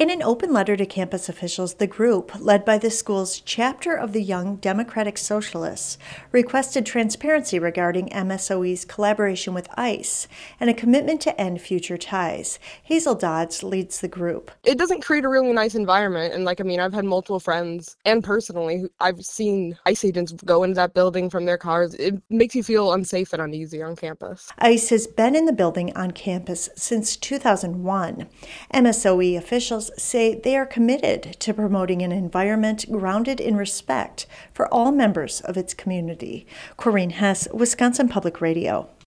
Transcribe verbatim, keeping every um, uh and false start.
In an open letter to campus officials, the group, led by the school's chapter of the Young Democratic Socialists, requested transparency regarding M S O E's collaboration with ICE and a commitment to end future ties. Hazel Dodds leads the group. It doesn't create a really nice environment. And like, I mean, I've had multiple friends and personally, I've seen ICE agents go into that building from their cars. It makes you feel unsafe and uneasy on campus. ICE has been in the building on campus since two thousand one. M S O E officials say they are committed to promoting an environment grounded in respect for all members of its community. Corinne Hess, Wisconsin Public Radio.